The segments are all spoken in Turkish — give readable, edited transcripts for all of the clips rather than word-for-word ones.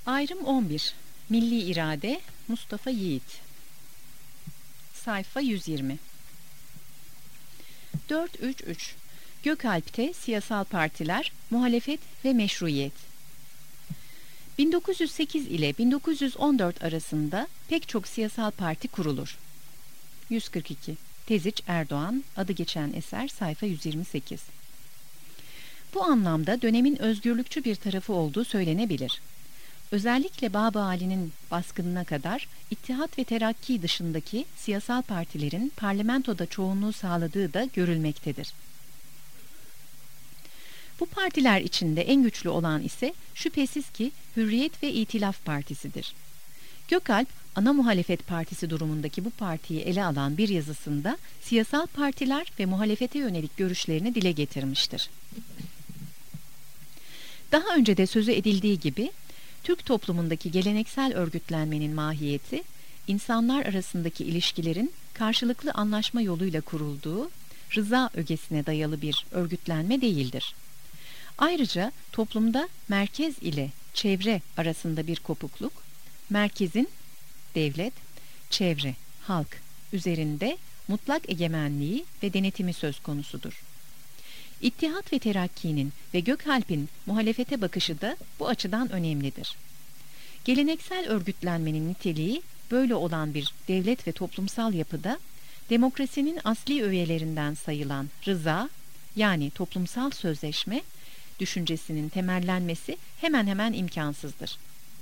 Ayrım 11. Milli İrade, Mustafa Yiğit. Sayfa 120. 4.3.3. Gökalp'te siyasal partiler, muhalefet ve meşruiyet. 1908 ile 1914 arasında pek çok siyasal parti kurulur. 142. Teziç Erdoğan, adı geçen eser, sayfa 128. Bu anlamda dönemin özgürlükçü bir tarafı olduğu söylenebilir. Özellikle Babali'nin baskınına kadar İttihat ve Terakki dışındaki siyasal partilerin parlamentoda çoğunluğu sağladığı da görülmektedir. Bu partiler içinde en güçlü olan ise şüphesiz ki Hürriyet ve İtilaf Partisi'dir. Gökalp, ana muhalefet partisi durumundaki bu partiyi ele alan bir yazısında siyasal partiler ve muhalefete yönelik görüşlerini dile getirmiştir. Daha önce de sözü edildiği gibi, Türk toplumundaki geleneksel örgütlenmenin mahiyeti, insanlar arasındaki ilişkilerin karşılıklı anlaşma yoluyla kurulduğu, rıza ögesine dayalı bir örgütlenme değildir. Ayrıca toplumda merkez ile çevre arasında bir kopukluk, merkezin devlet, çevre, halk üzerinde mutlak egemenliği ve denetimi söz konusudur. İttihat ve Terakki'nin ve Gökalp'in muhalefete bakışı da bu açıdan önemlidir. Geleneksel örgütlenmenin niteliği böyle olan bir devlet ve toplumsal yapıda demokrasinin asli öğelerinden sayılan rıza, yani toplumsal sözleşme düşüncesinin temellenmesi hemen hemen imkansızdır.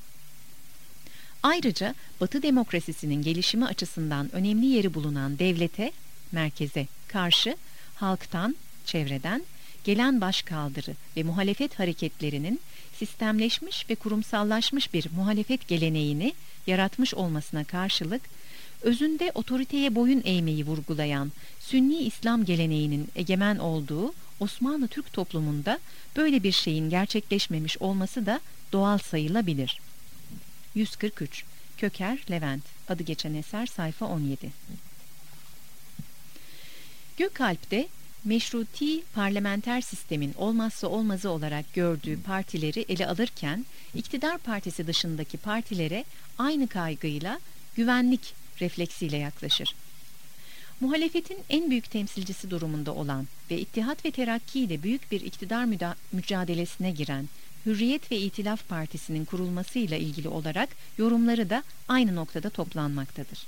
Ayrıca Batı demokrasisinin gelişimi açısından önemli yeri bulunan devlete, merkeze karşı halktan, çevreden gelen başkaldırı ve muhalefet hareketlerinin sistemleşmiş ve kurumsallaşmış bir muhalefet geleneğini yaratmış olmasına karşılık, özünde otoriteye boyun eğmeyi vurgulayan Sünni İslam geleneğinin egemen olduğu Osmanlı Türk toplumunda böyle bir şeyin gerçekleşmemiş olması da doğal sayılabilir. 143. Köker, Levent, adı geçen eser, sayfa 17. Gökalp'te meşruti parlamenter sistemin olmazsa olmazı olarak gördüğü partileri ele alırken, iktidar partisi dışındaki partilere aynı kaygıyla güvenlik refleksiyle yaklaşır. Muhalefetin en büyük temsilcisi durumunda olan ve İttihat ve Terakki ile büyük bir iktidar mücadelesine giren Hürriyet ve İtilaf Partisi'nin kurulmasıyla ilgili olarak yorumları da aynı noktada toplanmaktadır.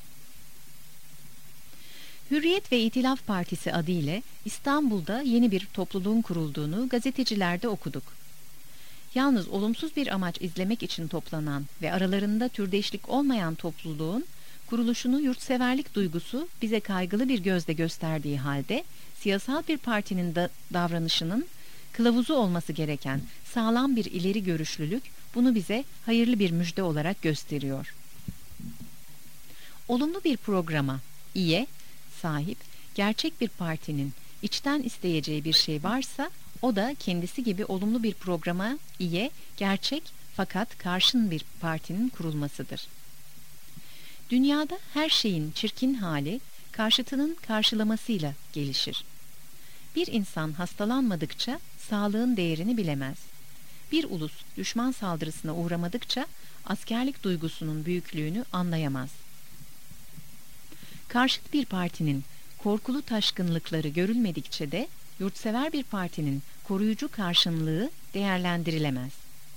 Hürriyet ve İtilaf Partisi adıyla İstanbul'da yeni bir topluluğun kurulduğunu gazetecilerde okuduk. Yalnız olumsuz bir amaç izlemek için toplanan ve aralarında türdeşlik olmayan topluluğun kuruluşunu yurtseverlik duygusu bize kaygılı bir gözle gösterdiği halde, siyasal bir partinin davranışının kılavuzu olması gereken sağlam bir ileri görüşlülük bunu bize hayırlı bir müjde olarak gösteriyor. Olumlu bir programa, sahip, gerçek bir partinin içten isteyeceği bir şey varsa, o da kendisi gibi olumlu bir programa, gerçek fakat karşın bir partinin kurulmasıdır. Dünyada her şeyin çirkin hali, karşıtının karşılamasıyla gelişir. Bir insan hastalanmadıkça sağlığın değerini bilemez. Bir ulus düşman saldırısına uğramadıkça askerlik duygusunun büyüklüğünü anlayamaz. Karşıt bir partinin korkulu taşkınlıkları görülmedikçe de yurtsever bir partinin koruyucu karşınlığı değerlendirilemez.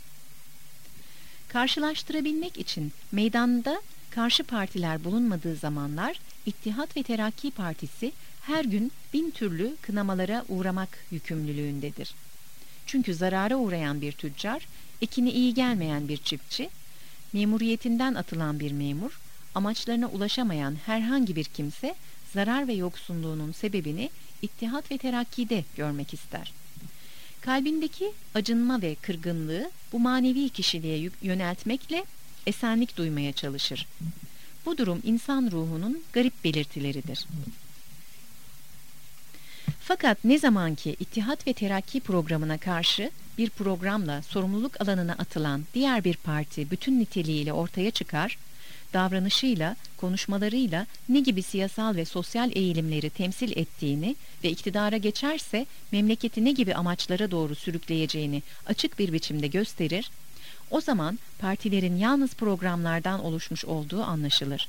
Karşılaştırabilmek için meydanda karşı partiler bulunmadığı zamanlar İttihat ve Terakki Partisi her gün 1000 türlü kınamalara uğramak yükümlülüğündedir. Çünkü zarara uğrayan bir tüccar, ekini iyi gelmeyen bir çiftçi, memuriyetinden atılan bir memur, amaçlarına ulaşamayan herhangi bir kimse zarar ve yoksunluğunun sebebini İttihat ve Terakki'de görmek ister. Kalbindeki acınma ve kırgınlığı bu manevi kişiliğe yöneltmekle esenlik duymaya çalışır. Bu durum insan ruhunun garip belirtileridir. Fakat ne zaman ki İttihat ve Terakki programına karşı bir programla sorumluluk alanına atılan diğer bir parti bütün niteliğiyle ortaya çıkar, davranışıyla, konuşmalarıyla ne gibi siyasal ve sosyal eğilimleri temsil ettiğini ve iktidara geçerse memleketi ne gibi amaçlara doğru sürükleyeceğini açık bir biçimde gösterir, O zaman partilerin yalnız programlardan oluşmuş olduğu anlaşılır.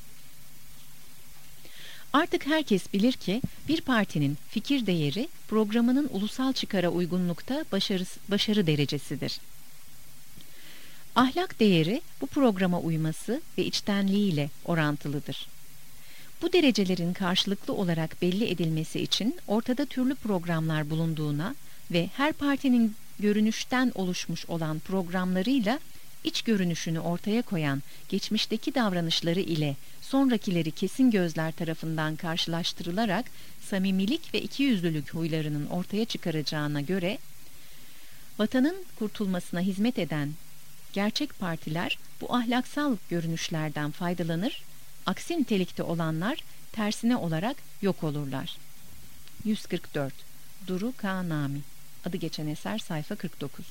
Artık herkes bilir ki bir partinin fikir değeri programının ulusal çıkara uygunlukta başarı derecesidir. Ahlak değeri bu programa uyması ve içtenliğiyle orantılıdır. Bu derecelerin karşılıklı olarak belli edilmesi için ortada türlü programlar bulunduğuna ve her partinin görünüşten oluşmuş olan programlarıyla iç görünüşünü ortaya koyan geçmişteki davranışları ile sonrakileri kesin gözler tarafından karşılaştırılarak samimilik ve ikiyüzlülük huylarının ortaya çıkaracağına göre vatanın kurtulmasına hizmet eden gerçek partiler bu ahlaksal görünüşlerden faydalanır, aksi nitelikte olanlar tersine olarak yok olurlar. 144. Duru Ka Nami. Adı geçen eser sayfa 49.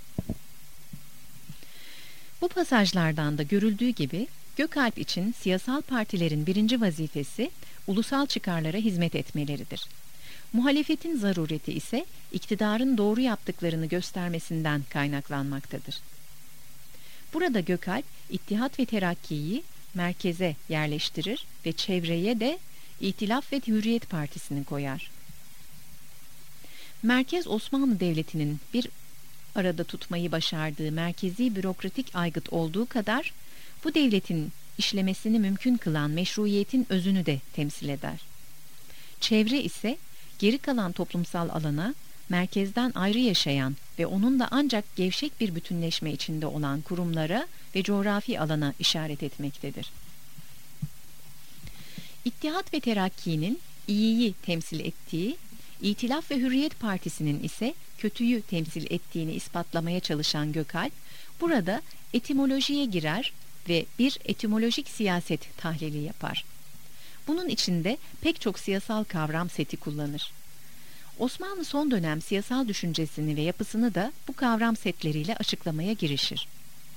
Bu pasajlardan da görüldüğü gibi Gökalp için siyasal partilerin birinci vazifesi ulusal çıkarlara hizmet etmeleridir. Muhalefetin zarureti ise iktidarın doğru yaptıklarını göstermesinden kaynaklanmaktadır. Burada Gökalp, İttihat ve Terakki'yi merkeze yerleştirir ve çevreye de İtilaf ve Hürriyet Partisi'ni koyar. Merkez Osmanlı Devleti'nin bir arada tutmayı başardığı merkezi bürokratik aygıt olduğu kadar bu devletin işlemesini mümkün kılan meşruiyetin özünü de temsil eder. Çevre ise geri kalan toplumsal alana merkezden ayrı yaşayan ve onunla ancak gevşek bir bütünleşme içinde olan kurumlara ve coğrafi alana işaret etmektedir. İttihat ve Terakki'nin iyiyi temsil ettiği, İtilaf ve Hürriyet Partisi'nin ise kötüyü temsil ettiğini ispatlamaya çalışan Gökalp, burada etimolojiye girer ve bir etimolojik siyaset tahlili yapar. Bunun içinde pek çok siyasal kavram seti kullanır. Osmanlı son dönem siyasal düşüncesini ve yapısını da bu kavram setleriyle açıklamaya girişir.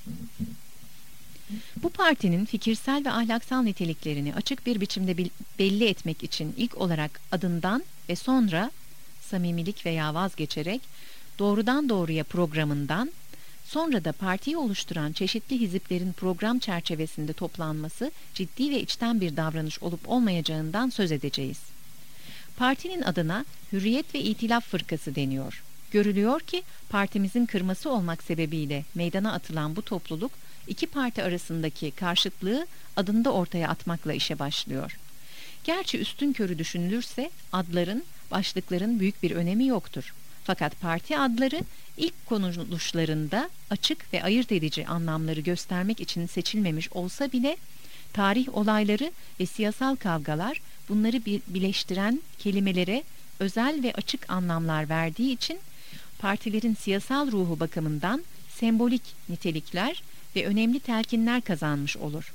Bu partinin fikirsel ve ahlaksal niteliklerini açık bir biçimde belli etmek için ilk olarak adından ve sonra samimilik veya vazgeçerek doğrudan doğruya programından, sonra da partiyi oluşturan çeşitli hiziplerin program çerçevesinde toplanması ciddi ve içten bir davranış olup olmayacağından söz edeceğiz. Partinin adına Hürriyet ve İtilaf Fırkası deniyor. Görülüyor ki partimizin kırması olmak sebebiyle meydana atılan bu topluluk iki parti arasındaki karşıtlığı adında ortaya atmakla işe başlıyor. Gerçi üstünkörü düşünülürse adların, başlıkların büyük bir önemi yoktur. Fakat parti adları ilk konuluşlarında açık ve ayırt edici anlamları göstermek için seçilmemiş olsa bile tarih olayları ve siyasal kavgalar bunları birleştiren kelimelere özel ve açık anlamlar verdiği için partilerin siyasal ruhu bakımından sembolik nitelikler ve önemli telkinler kazanmış olur.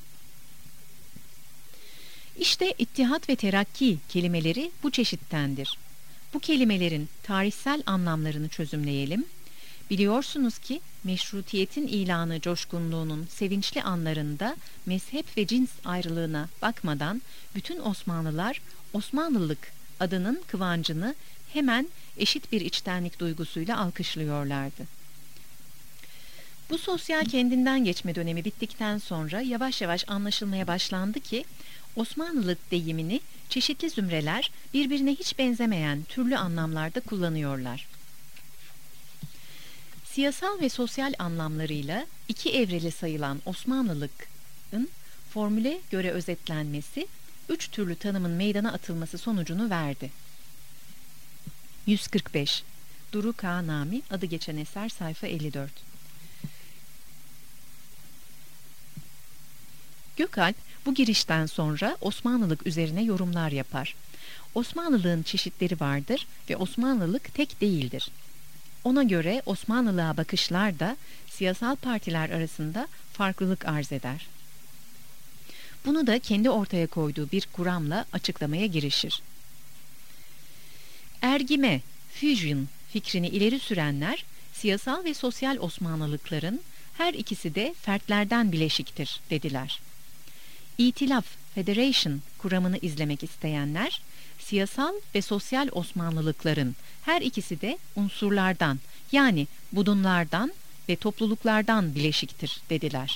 İşte İttihat ve Terakki kelimeleri bu çeşittendir. Bu kelimelerin tarihsel anlamlarını çözümleyelim. Biliyorsunuz ki meşrutiyetin ilanı coşkunluğunun sevinçli anlarında mezhep ve cins ayrılığına bakmadan bütün Osmanlılar Osmanlılık adının kıvancını hemen eşit bir içtenlik duygusuyla alkışlıyorlardı. Bu sosyal kendinden geçme dönemi bittikten sonra yavaş yavaş anlaşılmaya başlandı ki Osmanlılık deyimini çeşitli zümreler birbirine hiç benzemeyen türlü anlamlarda kullanıyorlar. Siyasal ve sosyal anlamlarıyla iki evreli sayılan Osmanlılık'ın formüle göre özetlenmesi, üç türlü tanımın meydana atılması sonucunu verdi. 145. Duru Ka Nami, adı geçen eser sayfa 54. Gökalp bu girişten sonra Osmanlılık üzerine yorumlar yapar. Osmanlılığın çeşitleri vardır ve Osmanlılık tek değildir. Ona göre Osmanlılığa bakışlar da siyasal partiler arasında farklılık arz eder. Bunu da kendi ortaya koyduğu bir kuramla açıklamaya girişir. Ergime, fusion fikrini ileri sürenler, siyasal ve sosyal Osmanlılıkların her ikisi de fertlerden bileşiktir dediler. İtilaf, federation kuramını izlemek isteyenler, siyasal ve sosyal Osmanlılıkların her ikisi de unsurlardan yani budunlardan ve topluluklardan bileşiktir dediler.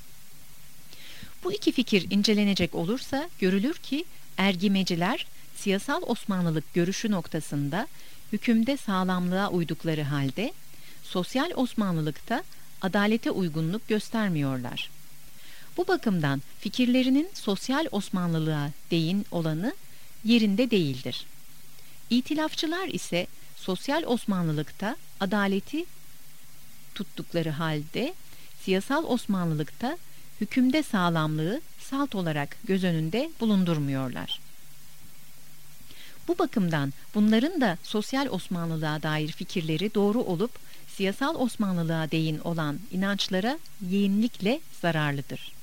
Bu iki fikir incelenecek olursa görülür ki ergimeciler siyasal Osmanlılık görüşü noktasında hükümde sağlamlığa uydukları halde sosyal Osmanlılıkta adalete uygunluk göstermiyorlar. Bu bakımdan fikirlerinin sosyal Osmanlılığa değin olanı yerinde değildir. İtilafçılar ise sosyal Osmanlılıkta adaleti tuttukları halde siyasal Osmanlılıkta hükümde sağlamlığı salt olarak göz önünde bulundurmuyorlar. Bu bakımdan bunların da sosyal Osmanlılığa dair fikirleri doğru olup siyasal Osmanlılığa değin olan inançlara yeğinlikle zararlıdır.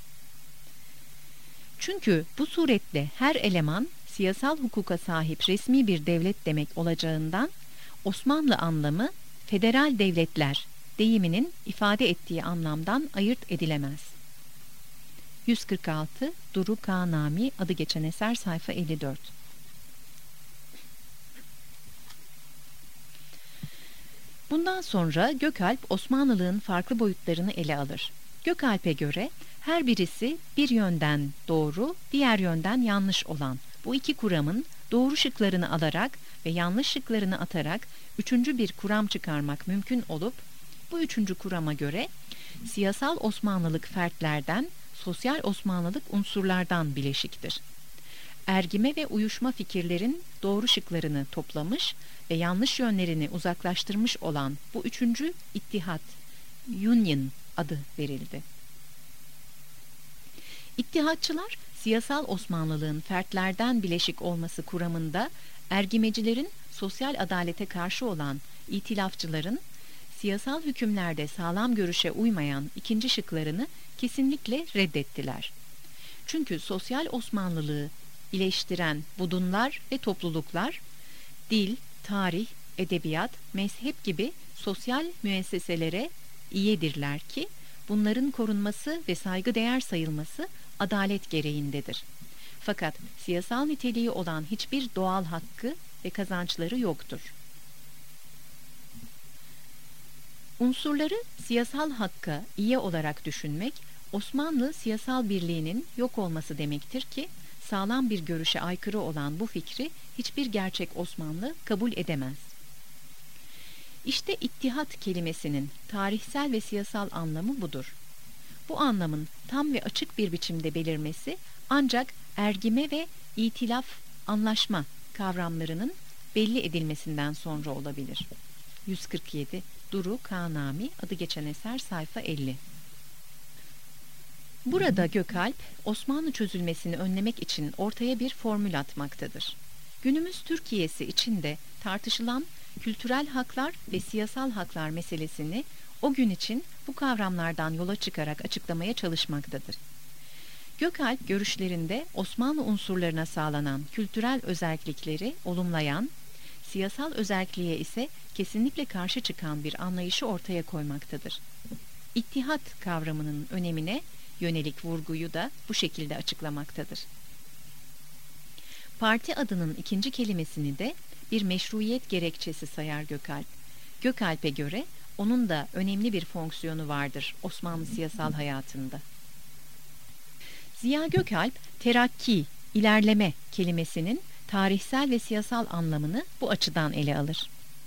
Çünkü bu suretle her eleman siyasal hukuka sahip resmi bir devlet demek olacağından Osmanlı anlamı federal devletler deyiminin ifade ettiği anlamdan ayırt edilemez. 146 Duru Kanami adı geçen eser sayfa 54. Bundan sonra Gökalp Osmanlılığın farklı boyutlarını ele alır. Gökalp'e göre her birisi bir yönden doğru, diğer yönden yanlış olan bu iki kuramın doğru şıklarını alarak ve yanlış şıklarını atarak üçüncü bir kuram çıkarmak mümkün olup bu üçüncü kurama göre siyasal Osmanlılık fertlerden, sosyal Osmanlılık unsurlardan bileşiktir. Ergime ve uyuşma fikirlerin doğru şıklarını toplamış ve yanlış yönlerini uzaklaştırmış olan bu üçüncü ittihat, union adı verildi. İttihatçılar, siyasal Osmanlılığın fertlerden bileşik olması kuramında ergimecilerin sosyal adalete karşı olan itilafçıların siyasal hükümlerde sağlam görüşe uymayan ikinci şıklarını kesinlikle reddettiler. Çünkü sosyal Osmanlılığı ileştiren budunlar ve topluluklar, dil, tarih, edebiyat, mezhep gibi sosyal müesseselere üyedirler ki bunların korunması ve saygıdeğer sayılması adalet gereğindedir. Fakat siyasal niteliği olan hiçbir doğal hakkı ve kazançları yoktur. Unsurları siyasal hakka üye olarak düşünmek, Osmanlı siyasal birliğinin yok olması demektir ki, sağlam bir görüşe aykırı olan bu fikri hiçbir gerçek Osmanlı kabul edemez. İşte ittihat kelimesinin tarihsel ve siyasal anlamı budur. Bu anlamın tam ve açık bir biçimde belirmesi ancak ergime ve itilaf, anlaşma kavramlarının belli edilmesinden sonra olabilir. 147 Duru Kanami adı geçen eser sayfa 50. Burada Gökalp, Osmanlı çözülmesini önlemek için ortaya bir formül atmaktadır. Günümüz Türkiye'si içinde tartışılan kültürel haklar ve siyasal haklar meselesini o gün için bu kavramlardan yola çıkarak açıklamaya çalışmaktadır. Gökalp görüşlerinde Osmanlı unsurlarına sağlanan kültürel özellikleri olumlayan, siyasal özelliğe ise kesinlikle karşı çıkan bir anlayışı ortaya koymaktadır. İttihat kavramının önemine yönelik vurguyu da bu şekilde açıklamaktadır. Parti adının ikinci kelimesini de bir meşruiyet gerekçesi sayar Gökalp. Gökalp'e göre onun da önemli bir fonksiyonu vardır Osmanlı siyasal hayatında. Ziya Gökalp, terakki, ilerleme kelimesinin tarihsel ve siyasal anlamını bu açıdan ele alır.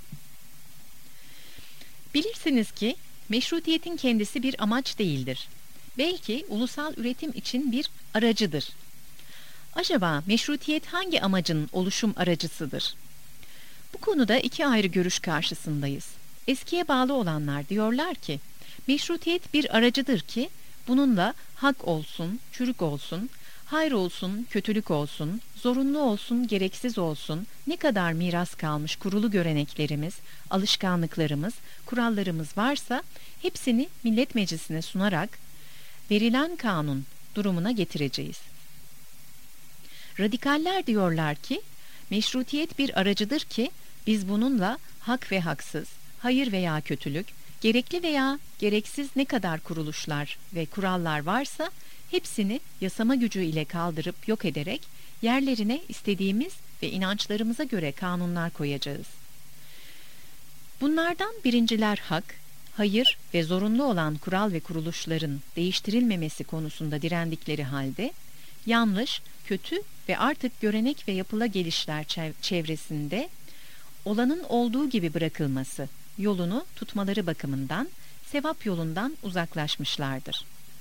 Bilirsiniz ki meşrutiyetin kendisi bir amaç değildir. Belki ulusal üretim için bir aracıdır. Acaba meşrutiyet hangi amacın oluşum aracısıdır? Bu konuda iki ayrı görüş karşısındayız. Eskiye bağlı olanlar diyorlar ki, meşrutiyet bir aracıdır ki, bununla hak olsun, çürük olsun, hayır olsun, kötülük olsun, zorunlu olsun, gereksiz olsun, ne kadar miras kalmış kurulu göreneklerimiz, alışkanlıklarımız, kurallarımız varsa, hepsini Millet Meclisi'ne sunarak, verilen kanun durumuna getireceğiz. Radikaller diyorlar ki, meşrutiyet bir aracıdır ki, biz bununla hak ve haksız, hayır veya kötülük, gerekli veya gereksiz ne kadar kuruluşlar ve kurallar varsa, hepsini yasama gücü ile kaldırıp yok ederek, yerlerine istediğimiz ve inançlarımıza göre kanunlar koyacağız. Bunlardan birinciler hak, hayır ve zorunlu olan kural ve kuruluşların değiştirilmemesi konusunda direndikleri halde, yanlış, kötü ve artık görenek ve yapıla gelişler çevresinde olanın olduğu gibi bırakılması yolunu tutmaları bakımından sevap yolundan uzaklaşmışlardır.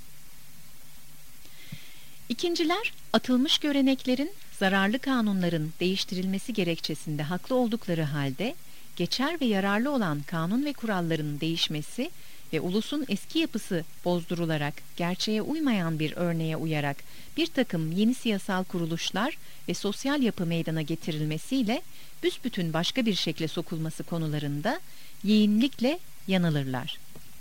İkinciler, atılmış göreneklerin, zararlı kanunların değiştirilmesi gerekçesinde haklı oldukları halde, geçer ve yararlı olan kanun ve kuralların değişmesi ve ulusun eski yapısı bozdurularak gerçeğe uymayan bir örneğe uyarak bir takım yeni siyasal kuruluşlar ve sosyal yapı meydana getirilmesiyle büsbütün başka bir şekle sokulması konularında yeğinlikle yanılırlar.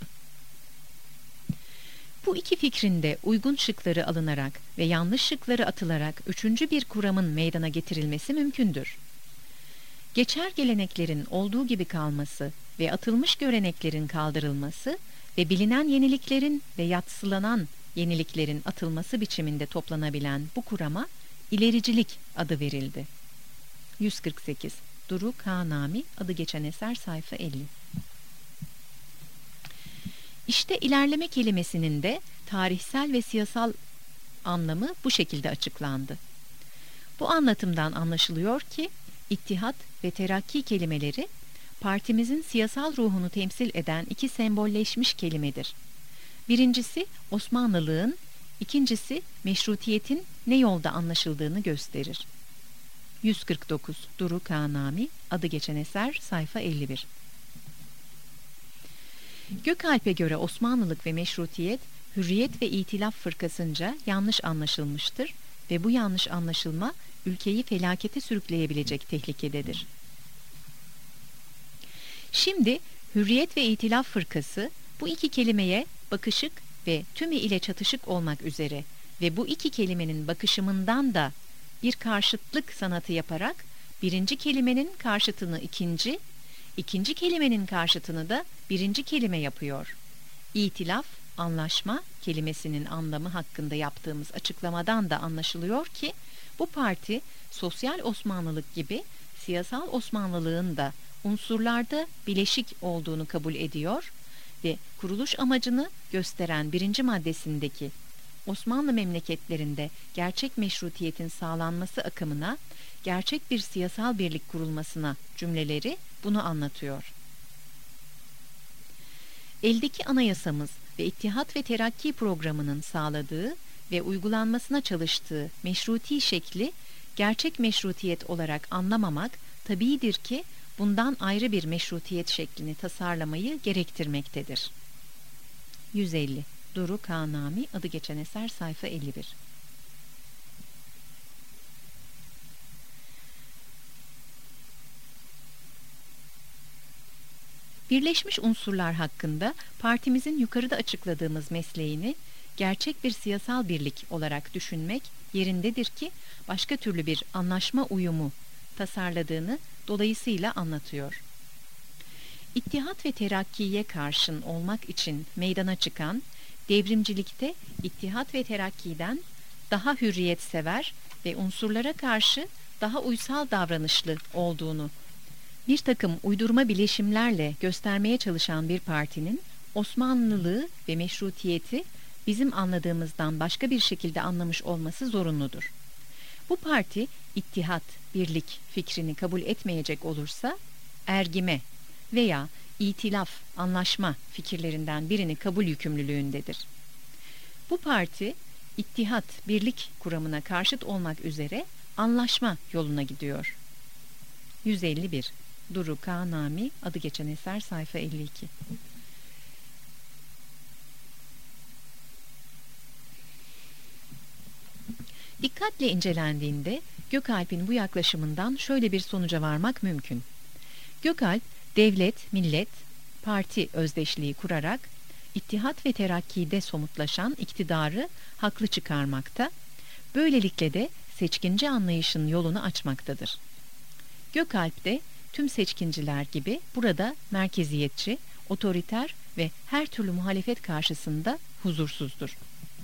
Bu iki fikrin de uygun şıkları alınarak ve yanlış şıkları atılarak üçüncü bir kuramın meydana getirilmesi mümkündür. Geçer geleneklerin olduğu gibi kalması ve atılmış göreneklerin kaldırılması ve bilinen yeniliklerin ve yadsılanan yeniliklerin atılması biçiminde toplanabilen bu kurama ilericilik adı verildi. 148. Duru Kanami, adı geçen eser, sayfa 50. İşte ilerleme kelimesinin de tarihsel ve siyasal anlamı bu şekilde açıklandı. Bu anlatımdan anlaşılıyor ki İttihat ve Terakki kelimeleri partimizin siyasal ruhunu temsil eden iki sembolleşmiş kelimedir. Birincisi Osmanlılığın, ikincisi meşrutiyetin ne yolda anlaşıldığını gösterir. 149. Duru Kanami, adı geçen eser, sayfa 51. Gökalp'e göre Osmanlılık ve meşrutiyet, hürriyet ve itilaf fırkasınca yanlış anlaşılmıştır ve bu yanlış anlaşılma ülkeyi felakete sürükleyebilecek tehlikededir. Şimdi hürriyet ve itilaf fırkası bu iki kelimeye bakışık ve tümü ile çatışık olmak üzere ve bu iki kelimenin bakışımından da bir karşıtlık sanatı yaparak birinci kelimenin karşıtını ikinci, ikinci kelimenin karşıtını da birinci kelime yapıyor. İtilaf, anlaşma kelimesinin anlamı hakkında yaptığımız açıklamadan da anlaşılıyor ki bu parti sosyal Osmanlılık gibi siyasal Osmanlılığın da unsurlarda bileşik olduğunu kabul ediyor ve kuruluş amacını gösteren birinci maddesindeki Osmanlı memleketlerinde gerçek meşrutiyetin sağlanması akımına, gerçek bir siyasal birlik kurulmasına cümleleri bunu anlatıyor. Eldeki anayasamız ve İttihat ve Terakki programının sağladığı ve uygulanmasına çalıştığı meşruti şekli gerçek meşrutiyet olarak anlamamak tabiidir ki bundan ayrı bir meşrutiyet şeklini tasarlamayı gerektirmektedir. 150. Duru Kanami, adı geçen eser, sayfa 51. Birleşmiş unsurlar hakkında partimizin yukarıda açıkladığımız mesleğini gerçek bir siyasal birlik olarak düşünmek yerindedir ki başka türlü bir anlaşma uyumu tasarladığını dolayısıyla anlatıyor. İttihat ve Terakki'ye karşın olmak için meydana çıkan devrimcilikte İttihat ve Terakki'den daha hürriyetsever ve unsurlara karşı daha uysal davranışlı olduğunu bir takım uydurma bileşimlerle göstermeye çalışan bir partinin Osmanlılığı ve meşrutiyeti bizim anladığımızdan başka bir şekilde anlamış olması zorunludur. Bu parti ittihat, birlik fikrini kabul etmeyecek olursa ergime veya itilaf, anlaşma fikirlerinden birini kabul yükümlülüğündedir. Bu parti ittihat, birlik kuramına karşıt olmak üzere anlaşma yoluna gidiyor. 151. Duru Kanami, adı geçen eser, sayfa 52. Dikkatle incelendiğinde Gökalp'in bu yaklaşımından şöyle bir sonuca varmak mümkün. Gökalp, devlet, millet, parti özdeşliği kurarak İttihat ve Terakki'de somutlaşan iktidarı haklı çıkarmakta, böylelikle de seçkinci anlayışın yolunu açmaktadır. Gökalp de tüm seçkinciler gibi burada merkeziyetçi, otoriter ve her türlü muhalefet karşısında huzursuzdur.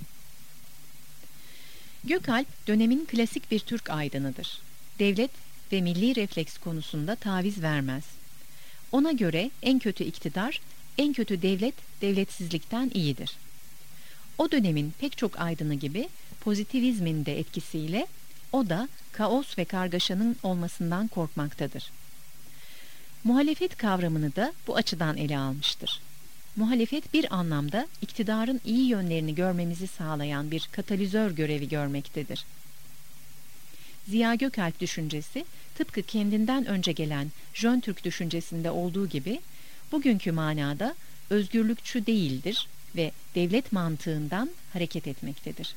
Gökalp dönemin klasik bir Türk aydınıdır. Devlet ve milli refleks konusunda taviz vermez. Ona göre en kötü iktidar En kötü devlet, devletsizlikten iyidir. O dönemin pek çok aydını gibi pozitivizmin de etkisiyle o da kaos ve kargaşanın olmasından korkmaktadır. Muhalefet kavramını da bu açıdan ele almıştır. Muhalefet bir anlamda iktidarın iyi yönlerini görmemizi sağlayan bir katalizör görevi görmektedir. Ziya Gökalp düşüncesi, tıpkı kendinden önce gelen Jön Türk düşüncesinde olduğu gibi, bugünkü manada özgürlükçü değildir ve devlet mantığından hareket etmektedir.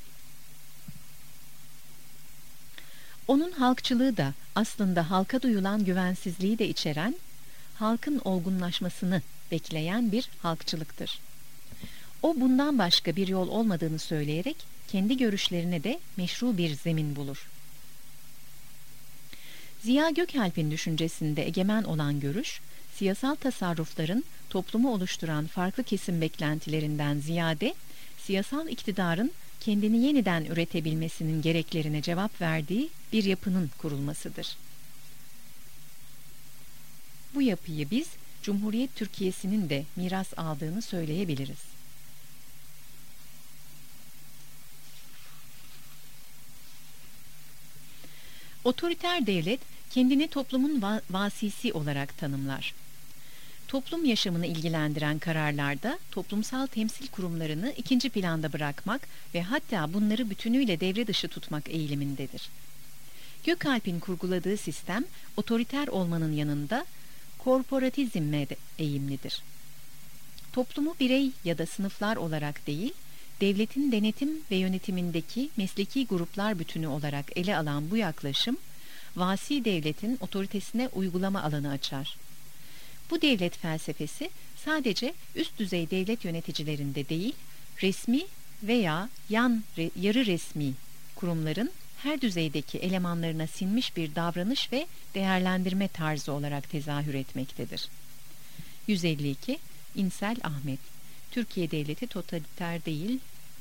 Onun halkçılığı da aslında halka duyulan güvensizliği de içeren, halkın olgunlaşmasını bekleyen bir halkçılıktır. O bundan başka bir yol olmadığını söyleyerek kendi görüşlerine de meşru bir zemin bulur. Ziya Gökalp'in düşüncesinde egemen olan görüş, siyasal tasarrufların toplumu oluşturan farklı kesim beklentilerinden ziyade, siyasal iktidarın kendini yeniden üretebilmesinin gereklerine cevap verdiği bir yapının kurulmasıdır. Bu yapıyı biz, Cumhuriyet Türkiye'sinin de miras aldığını söyleyebiliriz. Otoriter devlet, kendini toplumun vasisi olarak tanımlar. Toplum yaşamını ilgilendiren kararlarda toplumsal temsil kurumlarını ikinci planda bırakmak ve hatta bunları bütünüyle devre dışı tutmak eğilimindedir. Gökalp'in kurguladığı sistem, otoriter olmanın yanında korporatizme de eğimlidir. Toplumu birey ya da sınıflar olarak değil, devletin denetim ve yönetimindeki mesleki gruplar bütünü olarak ele alan bu yaklaşım, vasi devletin otoritesine uygulama alanı açar. Bu devlet felsefesi sadece üst düzey devlet yöneticilerinde değil, resmi veya yarı resmi kurumların her düzeydeki elemanlarına sinmiş bir davranış ve değerlendirme tarzı olarak tezahür etmektedir. 152 İnsel Ahmet, Türkiye Devleti Totaliter Değil.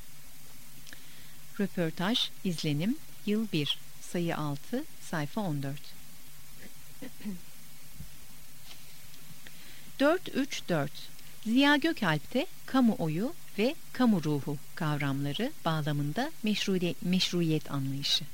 Röportaj, izlenim, yıl 1, sayı 6, sayfa 14. 4-3-4 Ziya Gökalp'te kamuoyu ve kamu ruhu kavramları bağlamında meşruiyet anlayışı.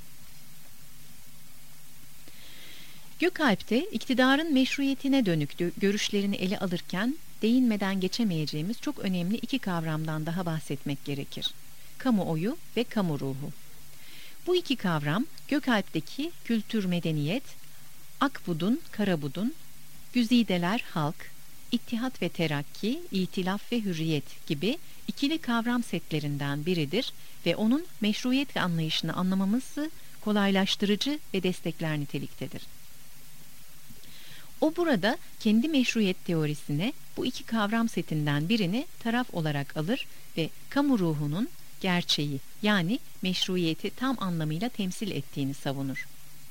Gökalp'te iktidarın meşruiyetine dönük görüşlerini ele alırken değinmeden geçemeyeceğimiz çok önemli iki kavramdan daha bahsetmek gerekir. Kamuoyu ve kamu ruhu. Bu iki kavram Gökalp'teki kültür medeniyet, Akbudun, Karabudun, Güzideler halk, İttihat ve Terakki, İtilaf ve Hürriyet gibi ikili kavram setlerinden biridir ve onun meşruiyet anlayışını anlamamızı kolaylaştırıcı ve destekler niteliktedir. O burada kendi meşruiyet teorisine bu iki kavram setinden birini taraf olarak alır ve kamu ruhunun gerçeği yani meşruiyeti tam anlamıyla temsil ettiğini savunur.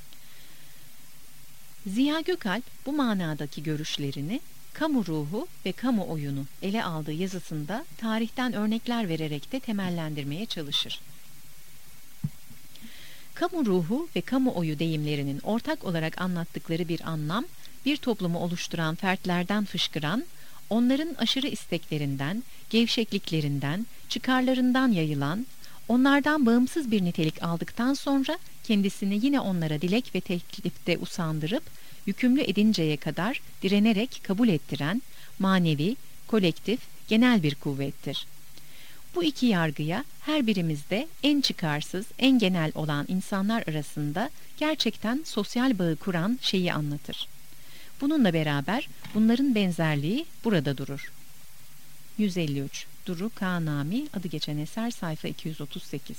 Ziya Gökalp bu manadaki görüşlerini kamu ruhu ve kamuoyunu ele aldığı yazısında tarihten örnekler vererek de temellendirmeye çalışır. Kamu ruhu ve kamuoyu deyimlerinin ortak olarak anlattıkları bir anlam, bir toplumu oluşturan fertlerden fışkıran, onların aşırı isteklerinden, gevşekliklerinden, çıkarlarından yayılan, onlardan bağımsız bir nitelik aldıktan sonra kendisini yine onlara dilek ve teklifte usandırıp, yükümlü edinceye kadar direnerek kabul ettiren, manevi, kolektif, genel bir kuvvettir. Bu iki yargıya her birimizde en çıkarsız, en genel olan insanlar arasında gerçekten sosyal bağı kuran şeyi anlatır. Bununla beraber bunların benzerliği burada durur. 153 Duru Kağnami, adı geçen eser, sayfa 238.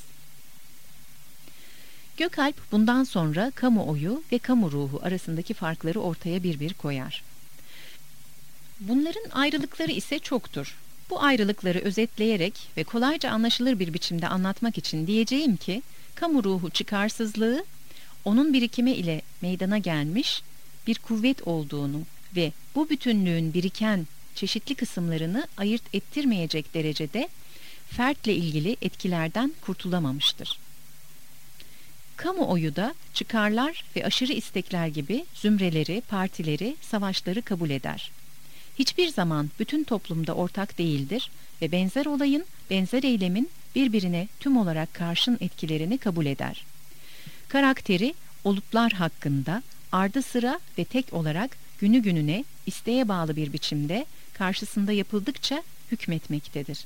Gökalp bundan sonra kamuoyu ve kamu ruhu arasındaki farkları ortaya bir koyar. Bunların ayrılıkları ise çoktur. Bu ayrılıkları özetleyerek ve kolayca anlaşılır bir biçimde anlatmak için diyeceğim ki, kamu ruhu çıkarsızlığı, onun birikimi ile meydana gelmiş bir kuvvet olduğunu ve bu bütünlüğün biriken çeşitli kısımlarını ayırt ettirmeyecek derecede fertle ilgili etkilerden kurtulamamıştır. Kamuoyu da çıkarlar ve aşırı istekler gibi zümreleri, partileri, savaşları kabul eder. hiçbir zaman bütün toplumda ortak değildir ve benzer olayın, benzer eylemin birbirine tüm olarak karşın etkilerini kabul eder. Karakteri, olutlar hakkında ardı sıra ve tek olarak günü gününe isteğe bağlı bir biçimde karşısında yapıldıkça hükmetmektedir.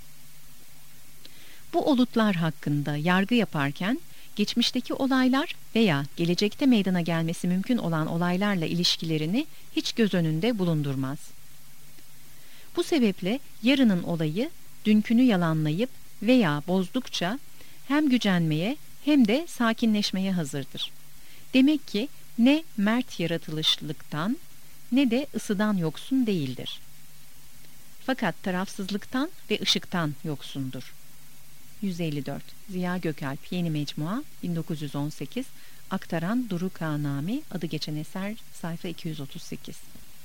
Bu olutlar hakkında yargı yaparken, geçmişteki olaylar veya gelecekte meydana gelmesi mümkün olan olaylarla ilişkilerini hiç göz önünde bulundurmaz. Bu sebeple yarının olayı, dünkünü yalanlayıp veya bozdukça hem gücenmeye hem de sakinleşmeye hazırdır. Demek ki ne mert yaratılışlılıktan ne de ısıdan yoksun değildir. Fakat tarafsızlıktan ve ışıktan yoksundur. 154. Ziya Gökalp, Yeni Mecmua, 1918, aktaran Duru Kanami, adı geçen eser, sayfa 238.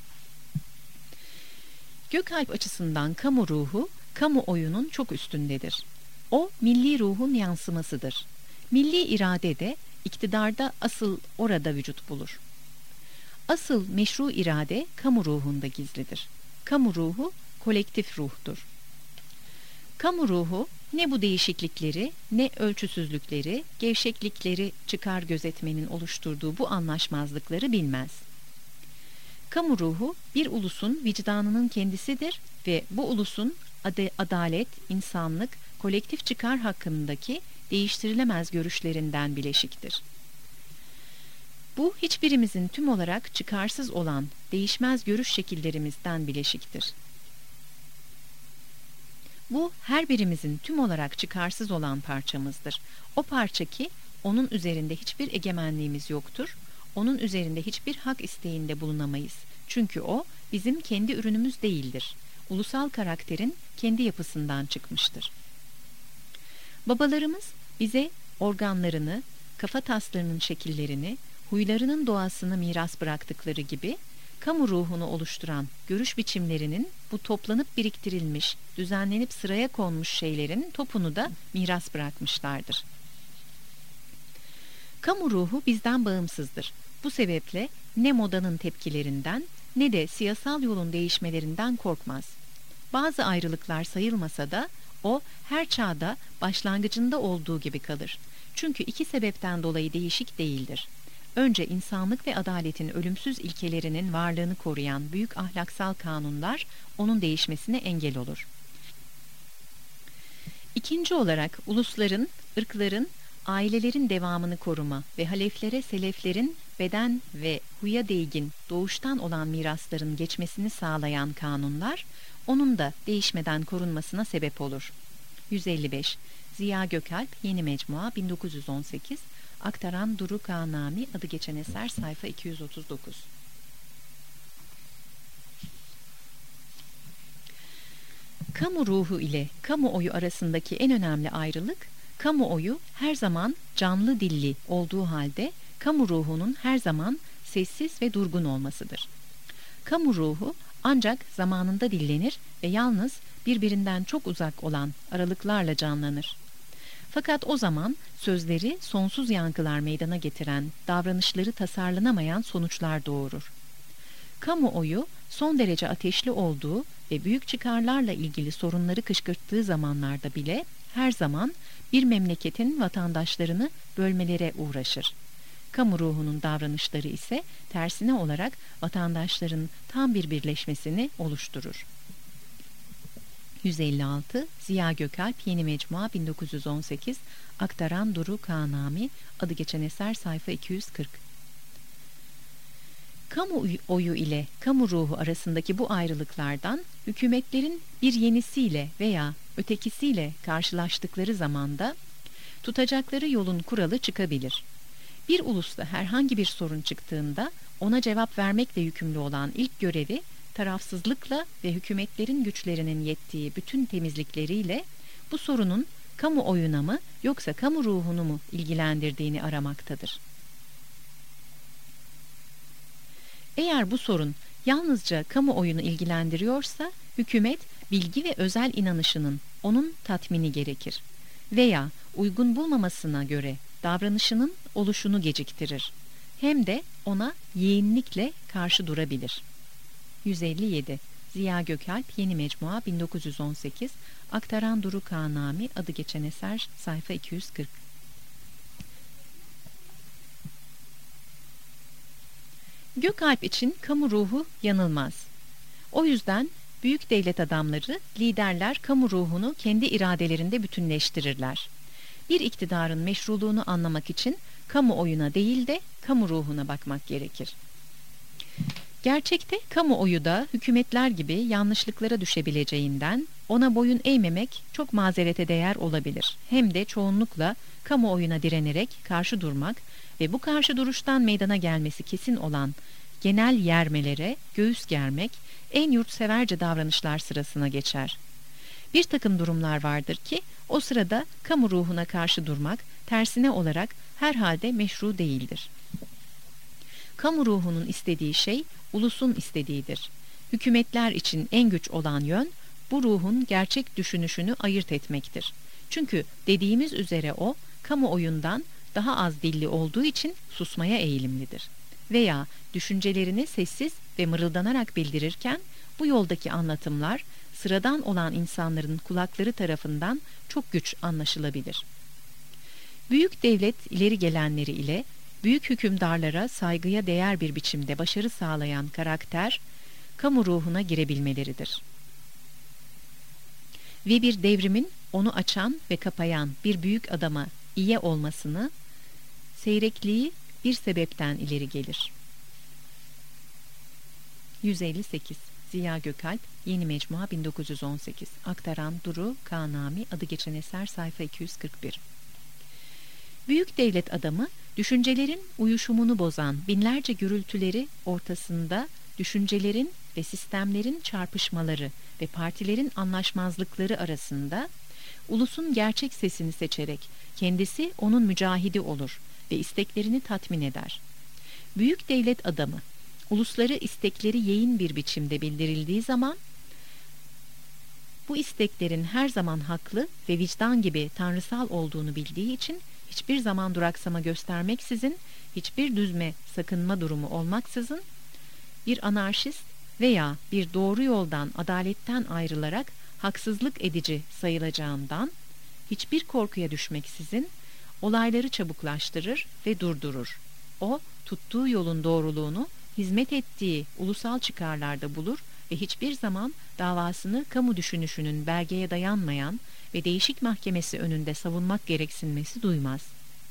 Gökalp açısından kamu ruhu, kamuoyunun çok üstündedir. O, milli ruhun yansımasıdır. Milli irade de, iktidarda asıl orada vücut bulur. Asıl meşru irade, kamu ruhunda gizlidir. Kamu ruhu, kolektif ruhtur. Kamu ruhu, ne bu değişiklikleri, ne ölçüsüzlükleri, gevşeklikleri çıkar gözetmenin oluşturduğu bu anlaşmazlıkları bilmez. Kamu ruhu, bir ulusun vicdanının kendisidir ve bu ulusun adalet, insanlık, kolektif çıkar hakkındaki değiştirilemez görüşlerinden bileşiktir. Bu, hiçbirimizin tüm olarak çıkarsız olan değişmez görüş şekillerimizden bileşiktir. Bu, her birimizin tüm olarak çıkarsız olan parçamızdır. O parça ki, onun üzerinde hiçbir egemenliğimiz yoktur, onun üzerinde hiçbir hak isteğinde bulunamayız. Çünkü o, bizim kendi ürünümüz değildir. Ulusal karakterin kendi yapısından çıkmıştır. Babalarımız bize organlarını, kafa taslarının şekillerini, huylarının doğasını miras bıraktıkları gibi, kamu ruhunu oluşturan görüş biçimlerinin bu toplanıp biriktirilmiş, düzenlenip sıraya konmuş şeylerin topunu da miras bırakmışlardır. Kamu ruhu bizden bağımsızdır. Bu sebeple ne modanın tepkilerinden ne de siyasal yolun değişmelerinden korkmaz. Bazı ayrılıklar sayılmasa da o her çağda başlangıcında olduğu gibi kalır. Çünkü iki sebepten dolayı değişik değildir. Önce insanlık ve adaletin ölümsüz ilkelerinin varlığını koruyan büyük ahlaksal kanunlar onun değişmesine engel olur. İkinci olarak ulusların, ırkların, ailelerin devamını koruma ve haleflere seleflerin beden ve huya değgin doğuştan olan mirasların geçmesini sağlayan kanunlar, onun da değişmeden korunmasına sebep olur. 155. Ziya Gökalp, Yeni Mecmua, 1918, aktaran Duru Kanami, adı geçen eser, sayfa 239. Kamu ruhu ile kamuoyu arasındaki en önemli ayrılık, kamuoyu her zaman canlı dilli olduğu halde kamu ruhunun her zaman sessiz ve durgun olmasıdır. Kamu ruhu ancak zamanında dillenir ve yalnız birbirinden çok uzak olan aralıklarla canlanır. Fakat o zaman sözleri sonsuz yankılar meydana getiren, davranışları tasarlanamayan sonuçlar doğurur. Kamuoyu son derece ateşli olduğu ve büyük çıkarlarla ilgili sorunları kışkırttığı zamanlarda bile her zaman bir memleketin vatandaşlarını bölmelere uğraşır. Kamu ruhunun davranışları ise tersine olarak vatandaşların tam bir birleşmesini oluşturur. 156. Ziya Gökalp, Yeni Mecmua, 1918, aktaran Duru Kanami, adı geçen eser, sayfa 240. Kamuoyu ile kamu ruhu arasındaki bu ayrılıklardan hükümetlerin bir yenisiyle veya ötekisiyle karşılaştıkları zamanda tutacakları yolun kuralı çıkabilir. Bir ulusta herhangi bir sorun çıktığında ona cevap vermekle yükümlü olan ilk görevi tarafsızlıkla ve hükümetlerin güçlerinin yettiği bütün temizlikleriyle bu sorunun kamuoyuna mı yoksa kamu ruhunu mu ilgilendirdiğini aramaktadır. Eğer bu sorun yalnızca kamuoyunu ilgilendiriyorsa hükümet bilgi ve özel inanışının onun tatmini gerekir veya uygun bulmamasına göre davranışının oluşunu geciktirir. Hem de ona yeğinlikle karşı durabilir. 157. Ziya Gökalp, Yeni Mecmua, 1918, aktaran Duru Kanami, adı geçen eser, sayfa 240. Gökalp için kamu ruhu yanılmaz. O yüzden büyük devlet adamları, liderler kamu ruhunu kendi iradelerinde bütünleştirirler. Bir iktidarın meşruluğunu anlamak için kamuoyuna değil de kamu ruhuna bakmak gerekir. Gerçekte kamuoyu da hükümetler gibi yanlışlıklara düşebileceğinden ona boyun eğmemek çok mazerete değer olabilir. Hem de çoğunlukla kamuoyuna direnerek karşı durmak ve bu karşı duruştan meydana gelmesi kesin olan genel yermelere göğüs germek en yurtseverce davranışlar sırasına geçer. Bir takım durumlar vardır ki o sırada kamu ruhuna karşı durmak tersine olarak herhalde meşru değildir. Kamu ruhunun istediği şey ulusun istediğidir. Hükümetler için en güç olan yön bu ruhun gerçek düşünüşünü ayırt etmektir. Çünkü dediğimiz üzere o kamuoyundan daha az dilli olduğu için susmaya eğilimlidir. Veya düşüncelerini sessiz ve mırıldanarak bildirirken bu yoldaki anlatımlar sıradan olan insanların kulakları tarafından çok güç anlaşılabilir. Büyük devlet ileri gelenleri ile büyük hükümdarlara saygıya değer bir biçimde başarı sağlayan karakter, kamu ruhuna girebilmeleridir. Ve bir devrimin onu açan ve kapayan bir büyük adama iyi olmasını, seyrekliği bir sebepten ileri gelir. 158. Ziya Gökalp, Yeni Mecmua, 1918, aktaran Duru Kanami, adı geçen eser, sayfa 241. Büyük devlet adamı, düşüncelerin uyuşumunu bozan binlerce gürültüleri ortasında düşüncelerin ve sistemlerin çarpışmaları ve partilerin anlaşmazlıkları arasında ulusun gerçek sesini seçerek kendisi onun mücahidi olur ve isteklerini tatmin eder. Büyük devlet adamı, ulusları istekleri yeğin bir biçimde bildirildiği zaman bu isteklerin her zaman haklı ve vicdan gibi tanrısal olduğunu bildiği için hiçbir zaman duraksama göstermeksizin, hiçbir düzme sakınma durumu olmaksızın bir anarşist veya bir doğru yoldan, adaletten ayrılarak haksızlık edici sayılacağından hiçbir korkuya düşmeksizin olayları çabuklaştırır ve durdurur. O, tuttuğu yolun doğruluğunu hizmet ettiği ulusal çıkarlarda bulur ve hiçbir zaman davasını kamu düşünüşünün belgeye dayanmayan ve değişik mahkemesi önünde savunmak gereksinmesi duymaz.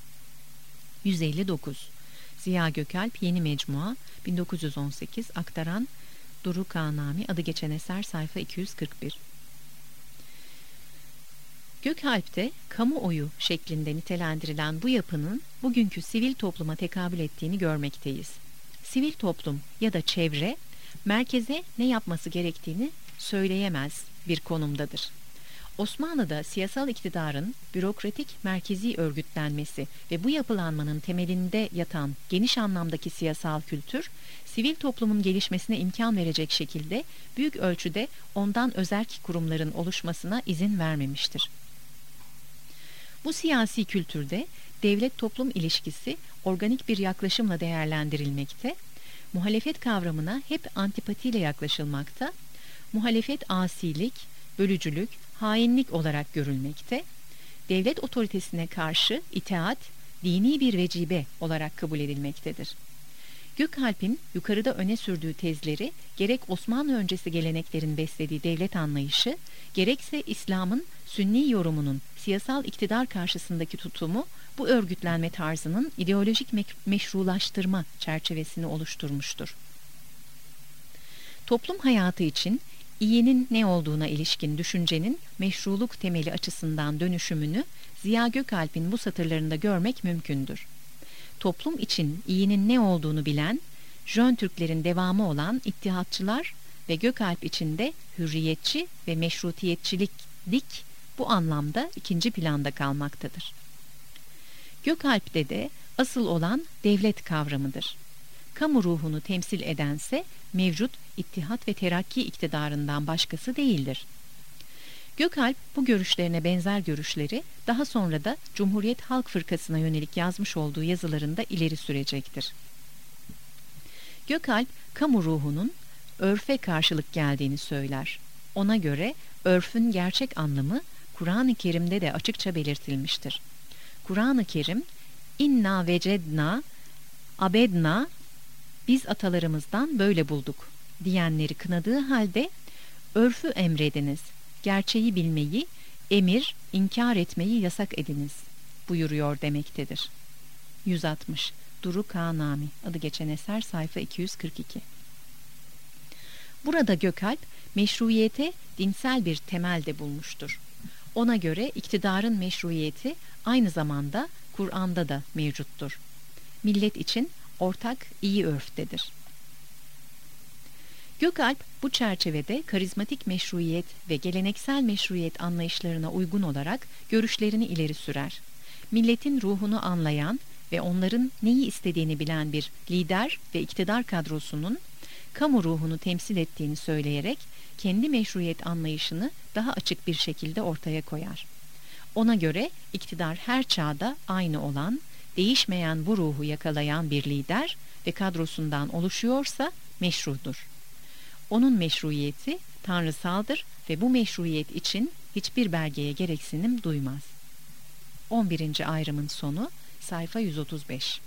159. Ziya Gökalp, Yeni Mecmua, 1918, aktaran Duru Kanami, adı geçen eser, sayfa 241. Gökalp'te kamuoyu şeklinde nitelendirilen bu yapının bugünkü sivil topluma tekabül ettiğini görmekteyiz. Sivil toplum ya da çevre, merkeze ne yapması gerektiğini söyleyemez bir konumdadır. Osmanlı'da siyasal iktidarın bürokratik merkezi örgütlenmesi ve bu yapılanmanın temelinde yatan geniş anlamdaki siyasal kültür, sivil toplumun gelişmesine imkan verecek şekilde büyük ölçüde ondan özerk kurumların oluşmasına izin vermemiştir. Bu siyasi kültürde devlet-toplum ilişkisi organik bir yaklaşımla değerlendirilmekte, muhalefet kavramına hep antipatiyle yaklaşılmakta, muhalefet asilik, bölücülük, hainlik olarak görülmekte, devlet otoritesine karşı itaat, dini bir vecibe olarak kabul edilmektedir. Gökalp'in yukarıda öne sürdüğü tezleri gerek Osmanlı öncesi geleneklerin beslediği devlet anlayışı, gerekse İslam'ın sünni yorumunun siyasal iktidar karşısındaki tutumu bu örgütlenme tarzının ideolojik meşrulaştırma çerçevesini oluşturmuştur. Toplum hayatı için iyinin ne olduğuna ilişkin düşüncenin meşruluk temeli açısından dönüşümünü Ziya Gökalp'in bu satırlarında görmek mümkündür. Toplum için iyinin ne olduğunu bilen, Jön Türklerin devamı olan İttihatçılar ve Gökalp için de hürriyetçi ve meşrutiyetçilik bu anlamda ikinci planda kalmaktadır. Gökalp'te de asıl olan devlet kavramıdır. Kamu ruhunu temsil edense mevcut İttihat ve Terakki iktidarından başkası değildir. Gökalp bu görüşlerine benzer görüşleri daha sonra da Cumhuriyet Halk Fırkası'na yönelik yazmış olduğu yazılarında ileri sürecektir. Gökalp, kamu ruhunun örfe karşılık geldiğini söyler. Ona göre örfün gerçek anlamı Kur'an-ı Kerim'de de açıkça belirtilmiştir. Kur'an-ı Kerim, "İnna vecedna abedna, biz atalarımızdan böyle bulduk" diyenleri kınadığı halde örfü emrediniz, gerçeği bilmeyi, emir, inkar etmeyi yasak ediniz buyuruyor demektedir. 160. Duru Kanami, adı geçen eser, sayfa 242. Burada Gökalp, meşruiyete dinsel bir temel de bulmuştur. Ona göre iktidarın meşruiyeti aynı zamanda Kur'an'da da mevcuttur. Millet için ortak iyi örftedir. Gökalp bu çerçevede karizmatik meşruiyet ve geleneksel meşruiyet anlayışlarına uygun olarak görüşlerini ileri sürer. Milletin ruhunu anlayan ve onların neyi istediğini bilen bir lider ve iktidar kadrosunun kamu ruhunu temsil ettiğini söyleyerek kendi meşruiyet anlayışını daha açık bir şekilde ortaya koyar. Ona göre iktidar her çağda aynı olan, değişmeyen bu ruhu yakalayan bir lider ve kadrosundan oluşuyorsa meşrudur. Onun meşruiyeti tanrısaldır ve bu meşruiyet için hiçbir belgeye gereksinim duymaz. 11. ayrımın sonu, sayfa 135.